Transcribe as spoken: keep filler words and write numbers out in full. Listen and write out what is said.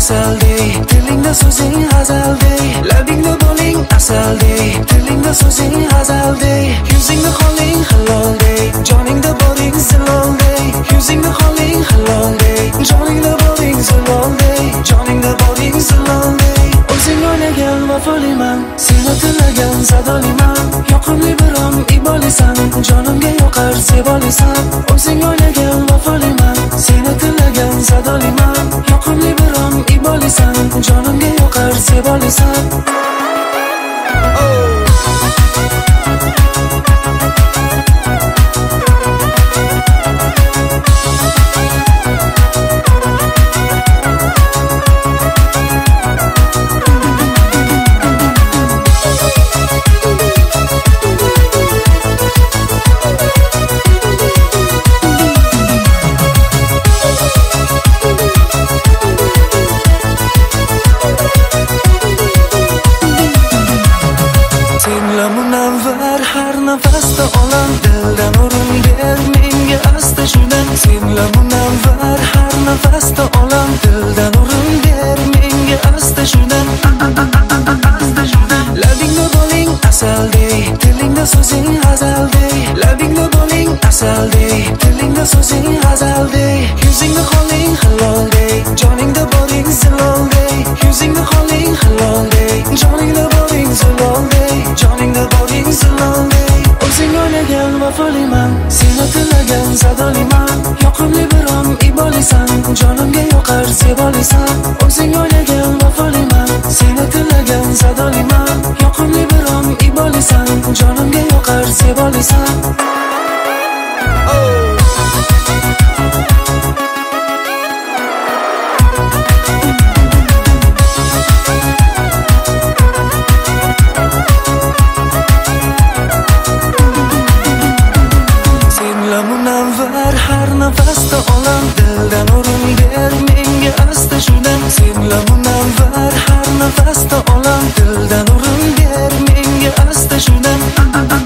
asaldek, tilingda so'zing g'azaldek, labingda bo'ling asaldek, tilingda so'zing g'azaldek, yuzingda holing hiloldek, joningda boring ziloldek, yuzingda holing hiloldek, joningda boring ziloldek, joningda boring ziloldek. O'zing o'ylagan vafoliman, seni tilagan zadoliman, yoqimli birom ibolisan, jonimga yoqar sebolisan. O'zing o'ylagan vafoliman, seni tilagan zadoliman, yoqimli birom ibolisan, jonimga yoqar sebolisan. Senla munavvar har nafasda olam, dildan o'rin ber menga asta shundan. Senla munavvar har nafasda olam, dildan o'rin ber menga asta shundan. Labingda bo'ling asaldek, tilingda so'zing g'azaldek, labingda bo'ling asaldek, tilingda so'zing g'azaldek, yuzingda holing hiloldek, joningda boring ziloldek, yuzingda holing hiloldek, joningda boring ziloldek, joningda boring ziloldek. O'zing o'ylagan vafoliman, seni tilagan zadoliman, yoqimli birom ibolisan, jonimga yoqar sebolisan. O'zing o'ylagan vafoliman, seni tilagan zadoliman, yoqimli birom ibolisan, jonimga yoqar sebolisan. Senla munavvar har nafasda olam, dildan o'rin ber menga asta shundan. Senla munavvar har nafasda olam, dildan o'rin ber menga asta shundan.